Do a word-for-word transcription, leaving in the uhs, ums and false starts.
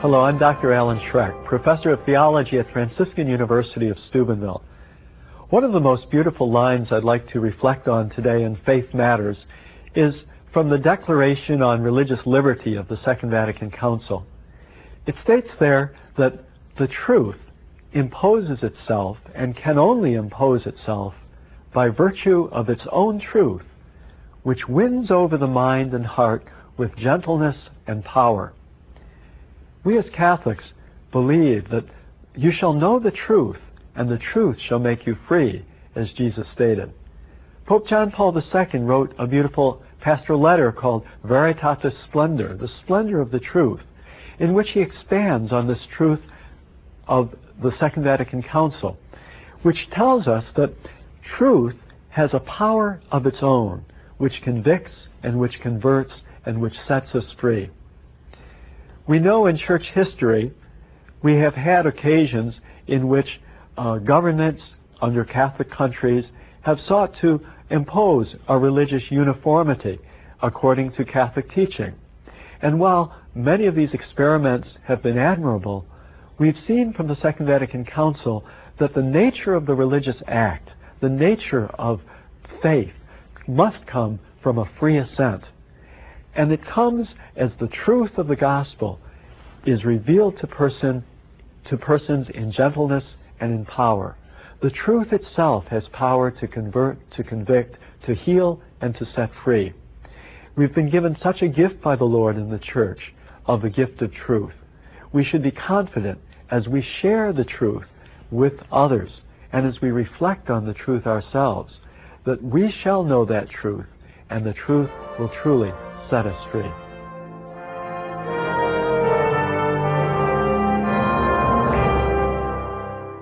Hello, I'm Doctor Alan Schreck, Professor of Theology at Franciscan University of Steubenville. One of the most beautiful lines I'd like to reflect on today in Faith Matters is from the Declaration on Religious Liberty of the Second Vatican Council. It states there that the truth imposes itself and can only impose itself by virtue of its own truth, which wins over the mind and heart with gentleness and power. We as Catholics believe that you shall know the truth, and the truth shall make you free, as Jesus stated. Pope John Paul the Second wrote a beautiful pastoral letter called Veritatis Splendor, the splendor of the truth, in which he expands on this truth of the Second Vatican Council, which tells us that truth has a power of its own, which convicts and which converts and which sets us free. We know in church history we have had occasions in which uh, governments under Catholic countries have sought to impose a religious uniformity according to Catholic teaching. And while many of these experiments have been admirable, we've seen from the Second Vatican Council that the nature of the religious act, the nature of faith, must come from a free assent. And it comes as the truth of the gospel is revealed to person to persons in gentleness and in power. The truth itself has power to convert, to convict, to heal, and to set free. We've been given such a gift by the Lord in the Church of the gift of truth. We should be confident as we share the truth with others and as we reflect on the truth ourselves that we shall know that truth, and the truth will truly set us free.